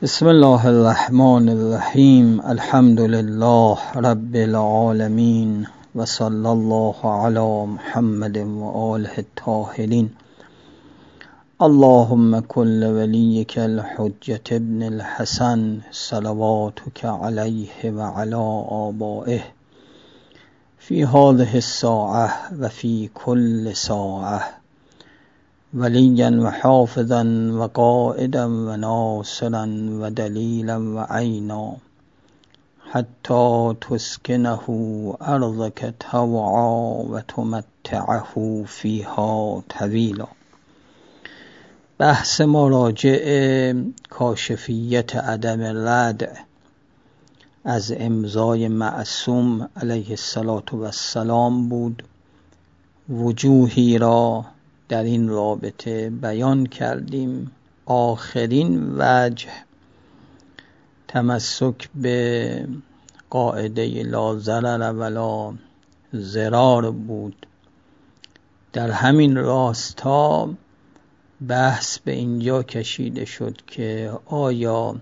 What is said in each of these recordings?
بسم الله الرحمن الرحیم. الحمد لله رب العالمین و صلی الله علی محمد و آله الطاهرین. اللهم کل ولیک الحجة ابن الحسن صلواتک علیه و علی آبائه فی هذه الساعة و فی کل ساعة ولیا و حافظا و قائدا و ناصرا و دلیلا و عینا حتی تسکنه ارضک طوعا و تمتعه فیها طویلا. بحث مراجع کاشفیت عدم ردع از امضای معصوم علیه السلام بود. وجوهی را در این رابطه بیان کردیم. آخرین وجه تمسک به قاعده لا ضرر ولا ضرار بود. در همین راستا بحث به اینجا کشیده شد که آیا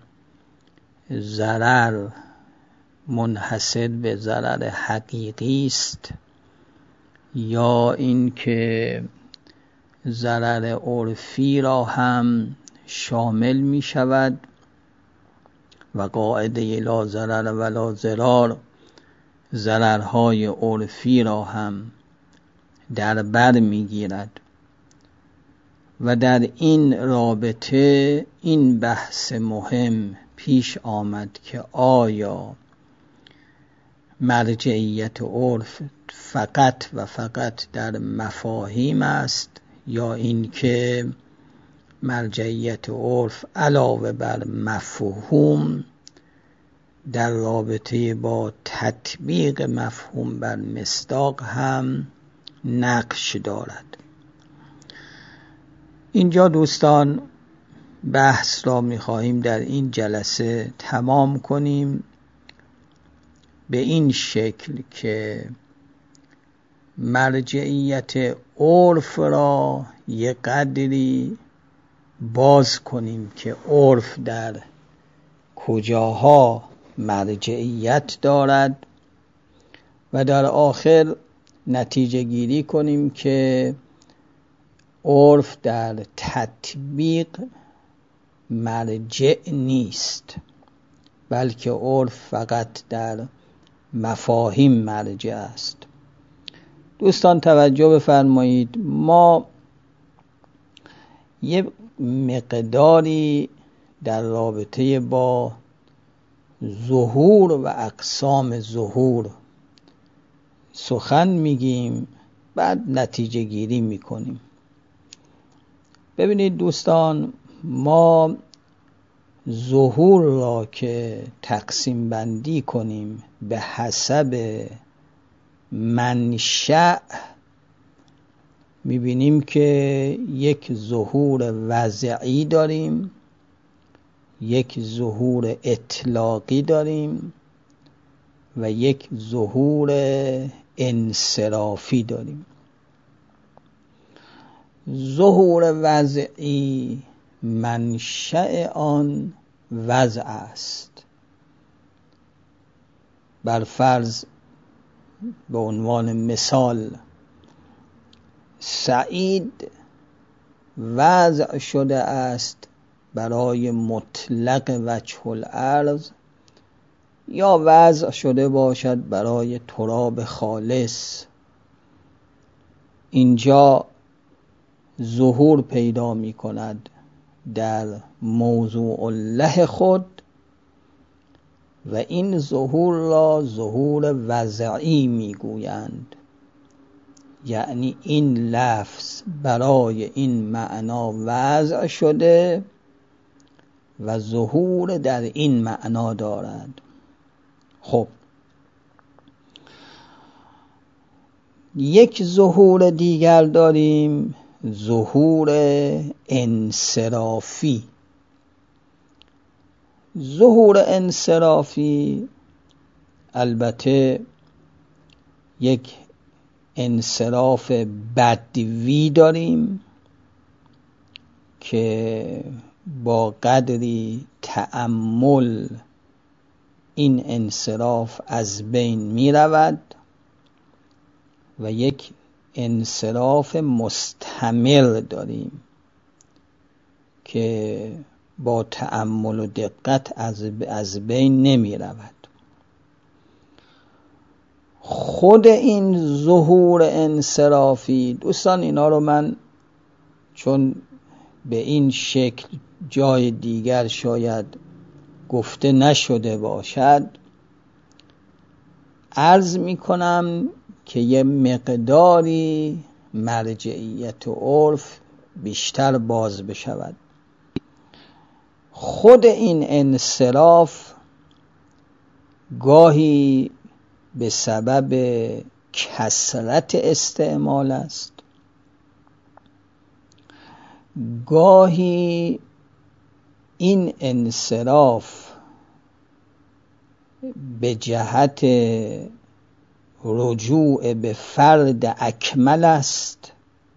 ضرر منحصر به ضرر حقیقی است یا اینکه ضرر عرفی را هم شامل می شود و قاعده لا ضرر ولا ضرار ضررهای عرفی را هم در بر می گیرد. و در این رابطه این بحث مهم پیش آمد که آیا مرجعیت عرف فقط و فقط در مفاهیم است یا اینکه مرجعیت عرف علاوه بر مفهوم در رابطه با تطبیق مفهوم بر مصداق هم نقش دارد. اینجا دوستان بحث را می‌خواهیم در این جلسه تمام کنیم به این شکل که مرجعیت عرف را یک قدری باز کنیم که عرف در کجاها مرجعیت دارد و در آخر نتیجه گیری کنیم که عرف در تطبیق مرجع نیست بلکه عرف فقط در مفاهیم مرجع است. دوستان توجه بفرمایید، ما یه مقداری در رابطه با ظهور و اقسام ظهور سخن میگیم، بعد نتیجه گیری میکنیم. ببینید دوستان، ما ظهور را که تقسیم بندی کنیم به حسب منشأ میبینیم که یک ظهور وضعی داریم، یک ظهور اطلاقی داریم و یک ظهور انصرافی داریم. ظهور وضعی منشأ آن وضع است. بر فرض به عنوان مثال سعید وضع شده است برای مطلق وجه الارض یا وضع شده باشد برای تراب خالص. اینجا ظهور پیدا می کند در موضوع له خود و این ظهور را ظهور وضعی می گویند. یعنی این لفظ برای این معنا وضع شده و ظهور در این معنا دارد. خب یک ظهور دیگر داریم، ظهور انصرافی. ظهور انصرافی البته یک انصراف بدوی داریم که با قدری تأمل این انصراف از بین می رود و یک انصراف مستمر داریم که با تأمل و دقت از بین نمی رود. خود این ظهور انصرافی، دوستان اینا رو من چون به این شکل جای دیگر شاید گفته نشده باشد عرض می کنم که یه مقداری مرجعیت و عرف بیشتر باز بشود. خود این انصراف گاهی به سبب کثرت استعمال است، گاهی این انصراف به جهت رجوع به فرد اکمل است،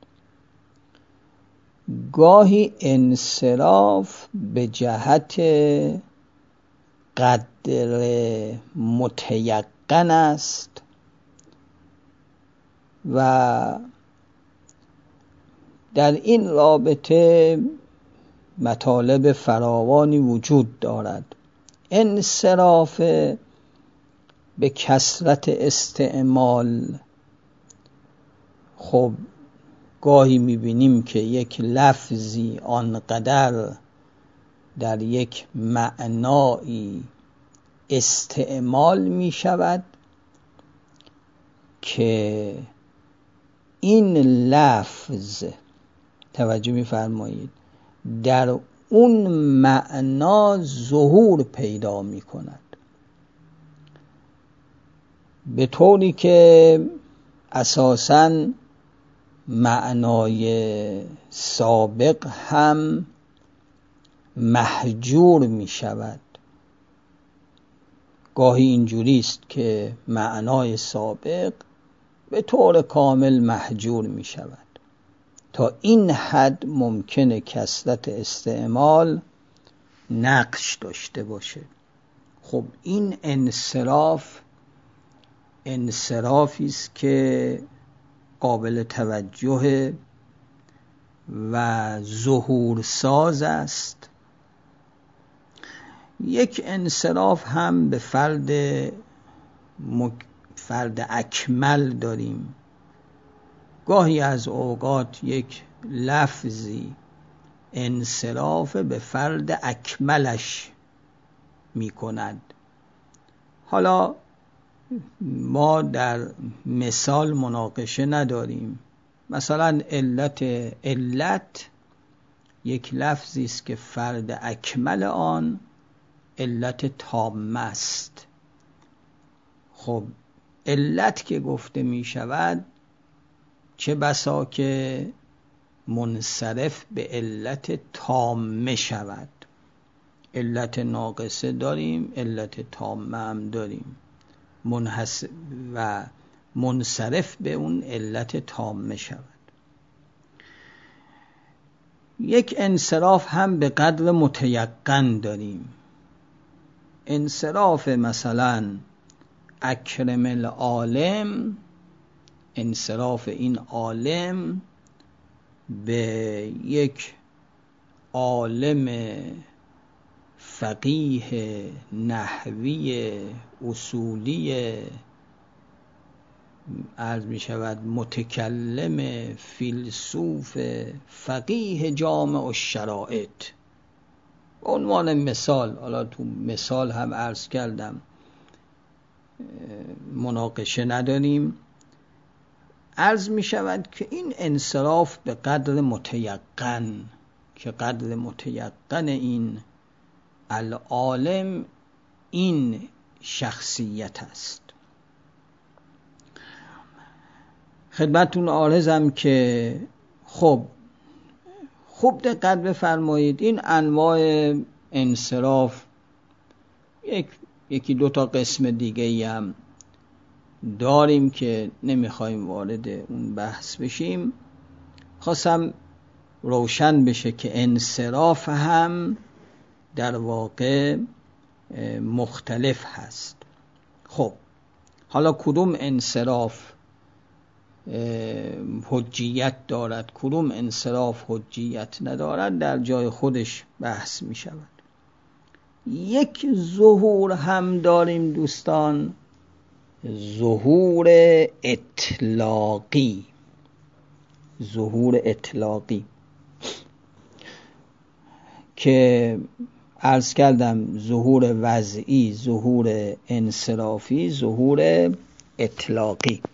گاهی انصراف به جهت قدر متیقن است و در این رابطه مطالب فراوانی وجود دارد. انصراف به کثرت استعمال، خب گاهی میبینیم که یک لفظی آنقدر در یک معنایی استعمال میشود که این لفظ، توجه میفرمایید، در اون معنا ظهور پیدا میکند، به طوری که اساساً معنای سابق هم محجور می شود. گاهی اینجوری است که معنای سابق به طور کامل محجور می شود. تا این حد ممکنه کثرت استعمال نقش داشته باشه. خب این انصرافی است که قابل توجه و ظهور ساز است. یک انصراف هم به فرد اکمل داریم. گاهی از اوقات یک لفظی انصراف به فرد اکملش می کند. حالا ما در مثال مناقشه نداریم. مثلا علت یک لفظی است که فرد اکمل آن علت تامه است. خب علت که گفته می شود چه بسا که منصرف به علت تامه شود. علت ناقصه داریم، علت تامه هم داریم و منصرف به اون علت تامه شود. یک انصراف هم به قدر متیقن داریم. انصراف مثلا اکرم العالم، انصراف این عالم به یک عالم فقیه نحوی اصولی عرض می شود متکلم فیلسوف فقیه جامع الشرائط. به عنوان مثال، حالا تو مثال هم عرض کردم مناقشه نداریم، عرض می شود که این انصراف به قدر متیقن، که قدر متیقن این العالم این شخصیت است. خدمتون عارضم که خب خوب دقت بفرمایید، این انواع انصراف یکی دو تا قسم دیگه هم داریم که نمیخوایم وارد اون بحث بشیم. خواستم روشن بشه که انصراف هم در واقع مختلف هست. خب حالا کدوم انصراف حجیت دارد، کدوم انصراف حجیت ندارد، در جای خودش بحث می شود. یک ظهور هم داریم دوستان، ظهور اطلاقی. ظهور اطلاقی که عرض کردم ظهور وضعی، ظهور انصرافی، ظهور اطلاقی.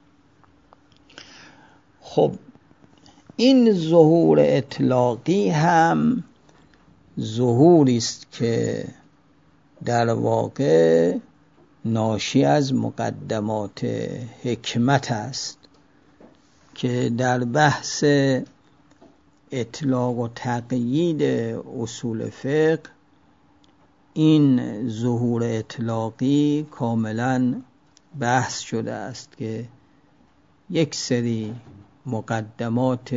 خب این ظهور اطلاقی هم ظهوری است که در واقع ناشی از مقدمات حکمت است که در بحث اطلاق و تقیید اصول فقه این ظهور اطلاقی کاملا بحث شده است که یک سری مقدمات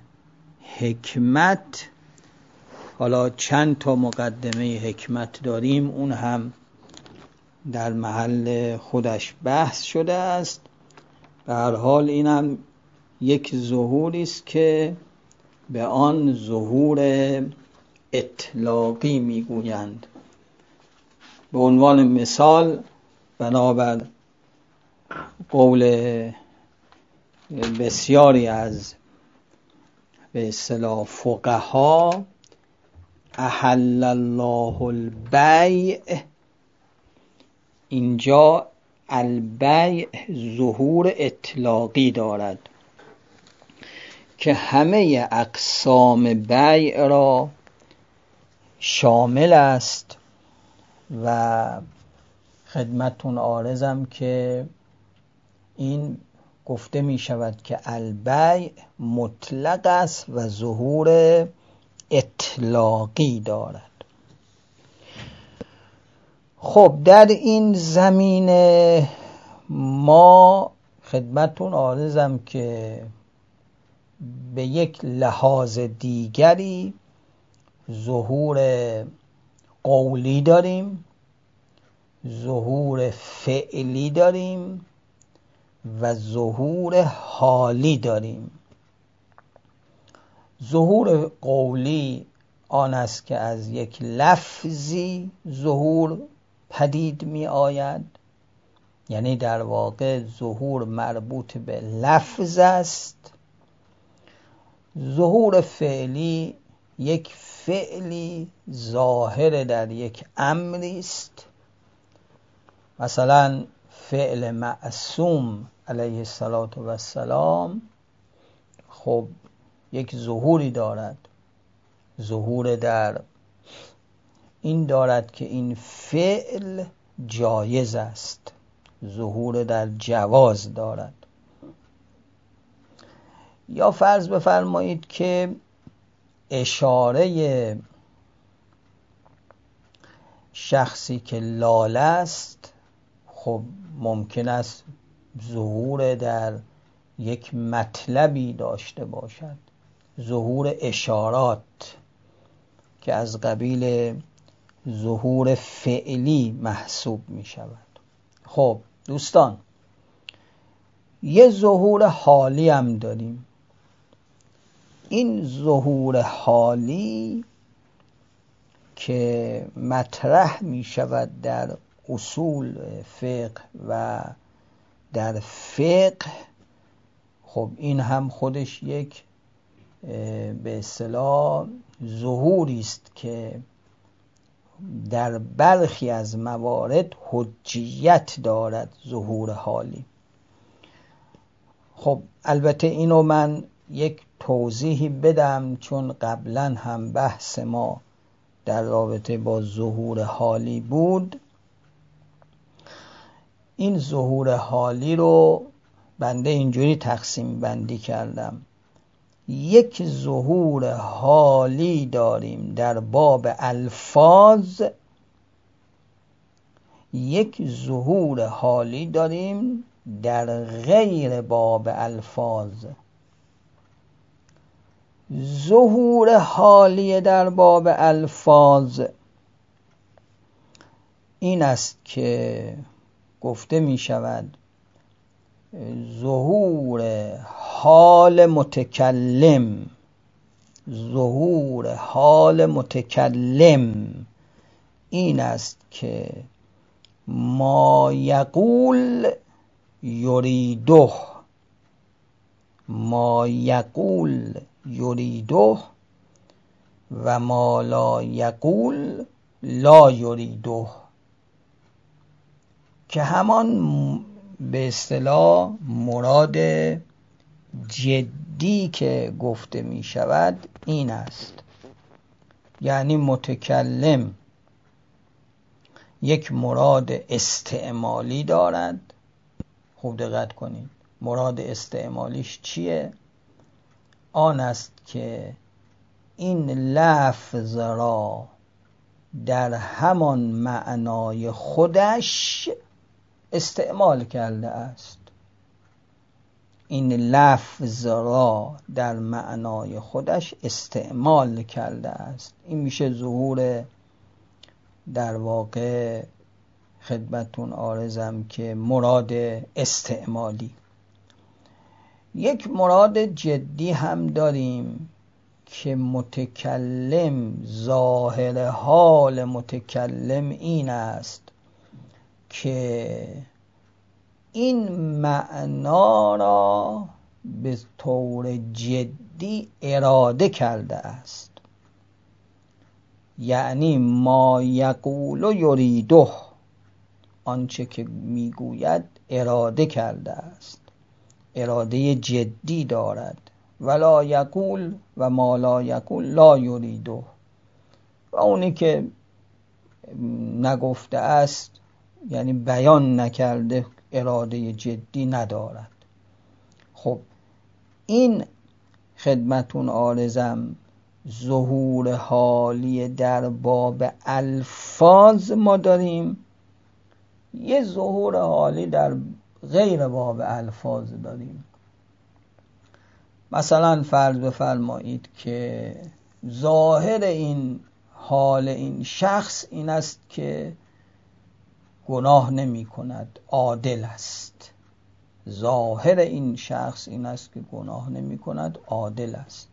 حکمت، حالا چند تا مقدمه حکمت داریم اون هم در محل خودش بحث شده است. به هر حال این هم یک ظهوری است که به آن ظهور اطلاقی میگویند. به عنوان مثال بنابر قول بسیاری از به اصطلاح فقها احل الله البیع، اینجا البیع ظهور اطلاقی دارد که همه اقسام بیع را شامل است و خدمتون عارضم که این گفته می شود که البیع مطلق است و ظهور اطلاقی دارد. خب در این زمینه ما خدمتون عارضم که به یک لحاظ دیگری ظهور قولی داریم، ظهور فعلی داریم و ظهور حالی داریم. ظهور قولی آن است که از یک لفظی ظهور پدید می آید، یعنی در واقع ظهور مربوط به لفظ است. ظهور فعلی یک فعلی ظاهر در یک امری است، مثلا فعل معصوم علیه السلام خب یک ظهوری دارد، ظهور در این دارد که این فعل جایز است، ظهور در جواز دارد. یا فرض بفرمایید که اشاره شخصی که لاله است خب ممکن است ظهور در یک مطلبی داشته باشد، ظهور اشارات که از قبیل ظهور فعلی محسوب می شود. خب دوستان یه ظهور حالی هم داریم. این ظهور حالی که مطرح می شود در اصول فقه و در فقه، خب این هم خودش یک به اصطلاح ظهوری است که در برخی از موارد حجیت دارد، ظهور حالی. خب البته اینو من یک توضیحی بدم چون قبلا هم بحث ما در رابطه با ظهور حالی بود. این ظهور حالی رو بنده اینجوری تقسیم بندی کردم. یک ظهور حالی داریم در باب الفاظ، یک ظهور حالی داریم در غیر باب الفاظ. ظهور حالی در باب الفاظ این است که گفته می شود ظهور حال متکلم، ظهور حال متکلم این است که ما یقول یریده، ما یقول یریده و ما لا یقول لا یریده، که همان به اصطلاح مراد جدی که گفته می شود این است. یعنی متکلم یک مراد استعمالی دارد. خوب دقت کنید، مراد استعمالیش چیه؟ آن است که این لفظ را در همان معنای خودش استعمال کرده است. این لفظ را در معنای خودش استعمال کرده است. این میشه ظهور در واقع خدمتون عارضم که مراد استعمالی. یک مراد جدی هم داریم که متکلم، ظاهر حال متکلم این است که این معنا را به طور جدی اراده کرده است. یعنی ما یقول یریده، آنچه که میگوید اراده کرده است، اراده جدی دارد. ولا یقول و ما لا یقول لا یریده، و اونی که نگفته است یعنی بیان نکرده اراده جدی ندارد. خب این خدمتون عارضم ظهور حالی در باب الفاظ ما داریم. یه ظهور حالی در غیر باب الفاظ داریم. مثلا فرض بفرمایید که ظاهر این حال این شخص این است که گناه نمی کند، عادل است. ظاهر این شخص این است که گناه نمی کند، عادل است.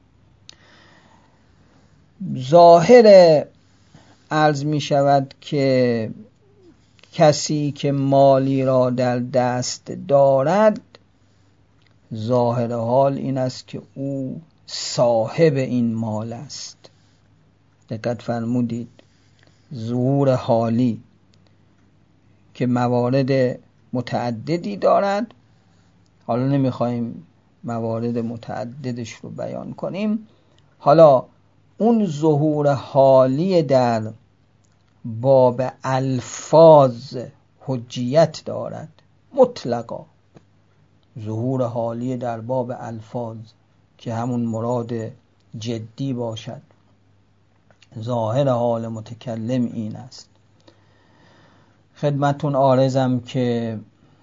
ظاهر عرض می شود که کسی که مالی را در دست دارد، ظاهر حال این است که او صاحب این مال است. دقت فرمودید، ظهور حالی که موارد متعددی دارد. حالا نمیخوایم موارد متعددش رو بیان کنیم. حالا اون ظهور حالی در باب الفاظ حجیت دارد مطلقا. ظهور حالی در باب الفاظ که همون مراد جدی باشد. ظاهر حال متکلم این است. خدمتون عارضم که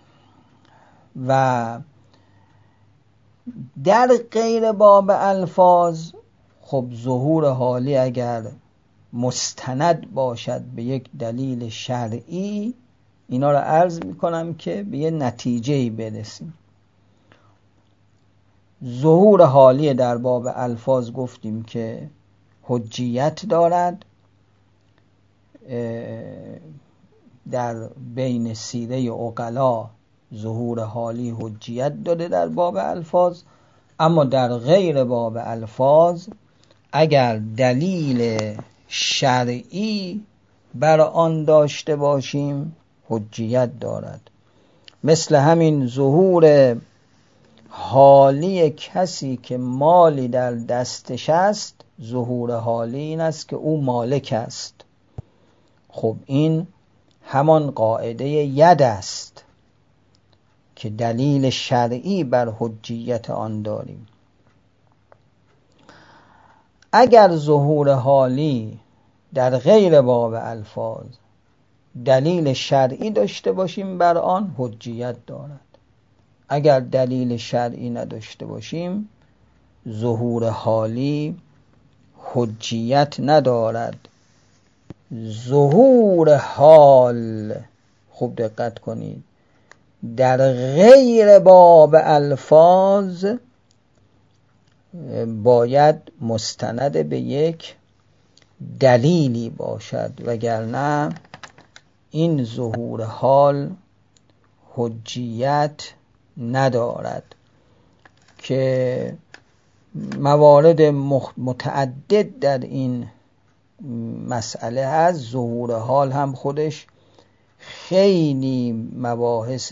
و در غیر باب الفاظ خب ظهور حالی اگر مستند باشد به یک دلیل شرعی، اینا رو عرض میکنم که به یه نتیجه‌ای برسیم. ظهور حالی در باب الفاظ گفتیم که حجیت دارد. در بین سیره عقلا ظهور حالی حجیت داده در باب الفاظ، اما در غیر باب الفاظ اگر دلیل شرعی بر آن داشته باشیم حجیت دارد. مثل همین ظهور حالی کسی که مالی در دستش است، ظهور حالی این است که او مالک است. خب این همان قاعده ید است که دلیل شرعی بر حجیت آن داریم. اگر ظهور حالی در غیر باب الفاظ دلیل شرعی داشته باشیم بر آن حجیت دارد. اگر دلیل شرعی نداشته باشیم ظهور حالی حجیت ندارد. ظهور حال، خوب دقت کنید، در غیر باب الفاظ باید مستند به یک دلیلی باشد، وگرنه این ظهور حال حجیت ندارد. که موارد متعدد در این مسئله هست. ظهور حال هم خودش خیلی مباحث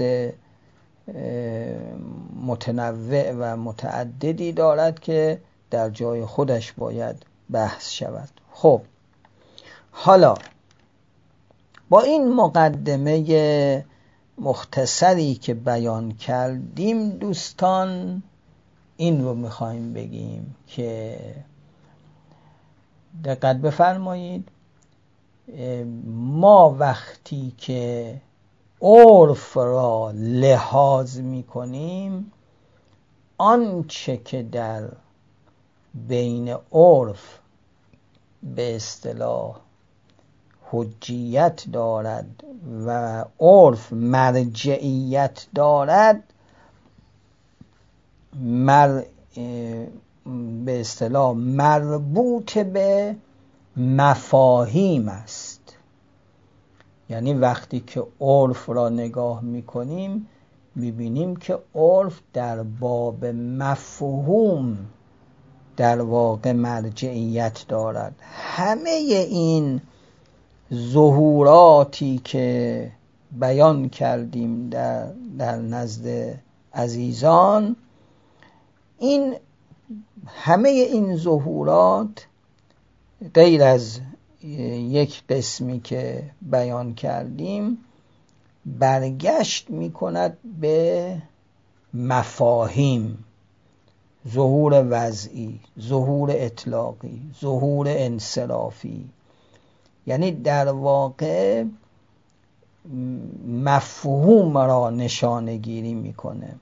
متنوع و متعددی دارد که در جای خودش باید بحث شود. خب حالا با این مقدمه مختصری که بیان کردیم دوستان، این رو میخوایم بگیم که دقت بفرمایید، ما وقتی که عرف را لحاظ میکنیم، آنچه که در بین عرف به اصطلاح حجیت دارد و عرف مرجعیت دارد، به اصطلاح مربوط به مفاهیم است. یعنی وقتی که عرف را نگاه میکنیم میبینیم که عرف در باب مفهوم در واقع مرجعیت دارد. همه این ظهوراتی که بیان کردیم در نزد عزیزان، این همه این ظهورات غیر از یک قسمی که بیان کردیم برگشت میکند به مفاهیم. ظهور وضعی، ظهور اطلاقی، ظهور انصرافی، یعنی در واقع مفهوم را نشانه گیری میکنه.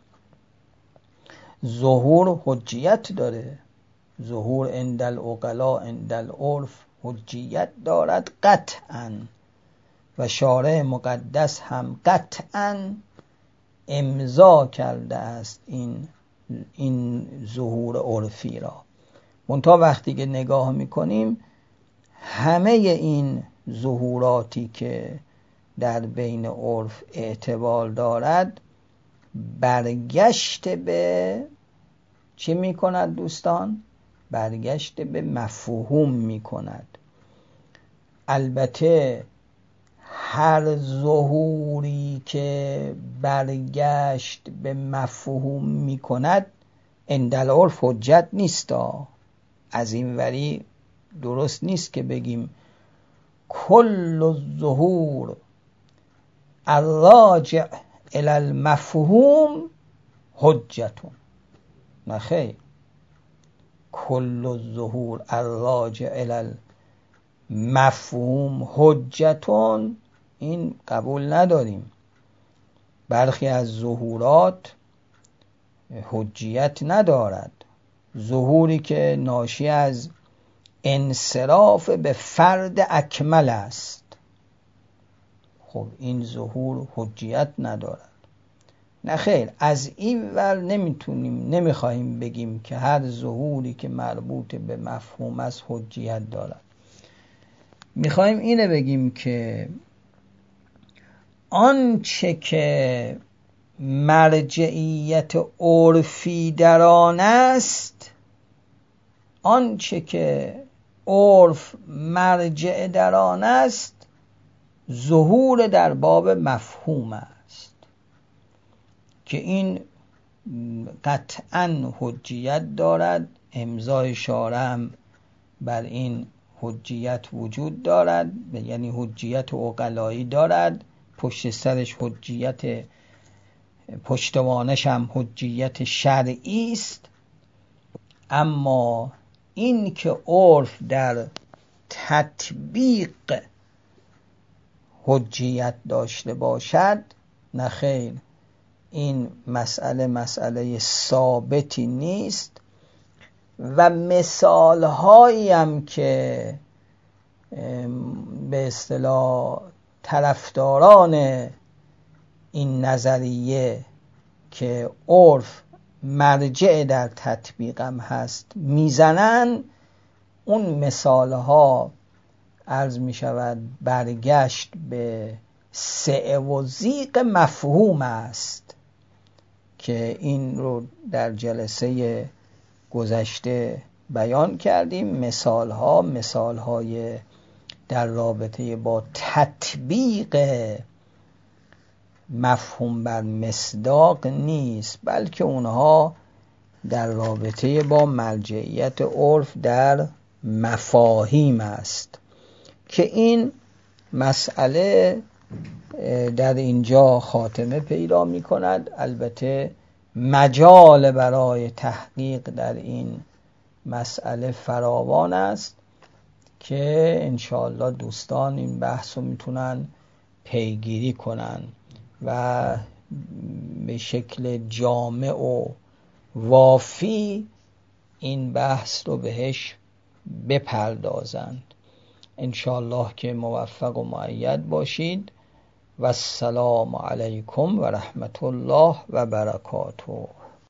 ظهور حجیت داره، ظهور عند العقلاء عند العرف حجیت دارد قطعا، و شارع مقدس هم قطعا امضا کرده است این ظهور عرفی را. منتها وقتی که نگاه میکنیم همه این ظهوراتی که در بین عرف اعتبار دارد برگشت به چی میکند دوستان؟ برگشت به مفهوم میکند. البته هر ظهوری که برگشت به مفهوم میکند عند العرف حجت نیست. از این وری درست نیست که بگیم کل الظهور الراجع الی المفهوم حجتون. نه خیر، کل الظهور الراجع الی المفهوم حجتون این قبول نداریم. برخی از ظهورات حجیت ندارد. ظهوری که ناشی از انصراف به فرد اکمل است، خب این ظهور حجیت ندارد. نه خیر، از این ور نمیخواهیم بگیم که هر ظهوری که مربوط به مفهوم است حجیت دارد. میخواهیم اینه بگیم که آنچه که مرجعیت عرفی در آن است، آنچه که عرف مرجع در آن است، ظهور در باب مفهوم است که این قطعاً حجیت دارد. امضای شارع هم بر این حجیت وجود دارد، یعنی حجیت عقلایی دارد، پشت سرش حجیت، پشتوانش هم حجیت شرعی است. اما این که عرف در تطبیق حجیت داشته باشد، نه خیر، این مسئله ثابتی نیست. و مثال هایی هم که به اصطلاح طرفداران این نظریه که عرف مرجع در تطبیقم هست میزنن، اون مثال ها عرض می شود برگشت به سعه و ضیق مفهوم است که این رو در جلسه گذشته بیان کردیم. مثال های در رابطه با تطبیق مفهوم بر مصداق نیست، بلکه اونها در رابطه با مرجعیت عرف در مفاهیم است که این مسئله در اینجا خاتمه پیدا می کند. البته مجال برای تحقیق در این مسئله فراوان است که انشاءالله دوستان این بحث رو میتونن پیگیری کنن و به شکل جامع و وافی این بحث رو بهش بپردازند. انشاءالله که موفق و مؤید باشید و السلام علیکم و رحمت الله و برکاته.